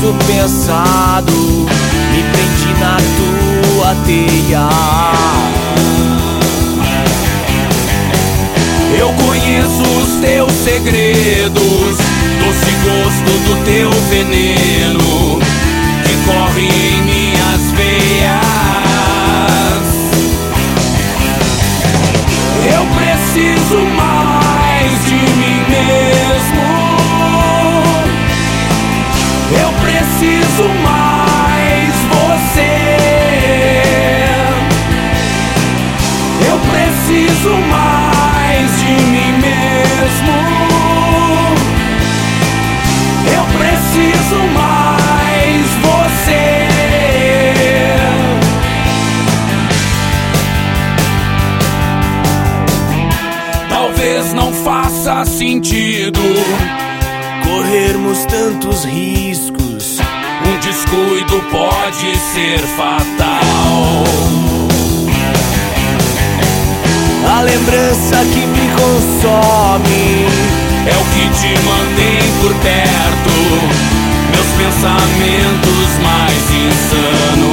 preso, pensado, me prendi na tua teia. Eu conheço os teus segredos, doce gosto do teu veneno que corre em minhas veias. Eu preciso mais de mim mesmo. Eu preciso mais você. Eu preciso mais de mim mesmo. Eu preciso mais você. Talvez não faça sentido corrermos tantos riscos. Um descuido pode ser fatal. A lembrança que me consome é o que te mantém por perto. Meus pensamentos mais insanos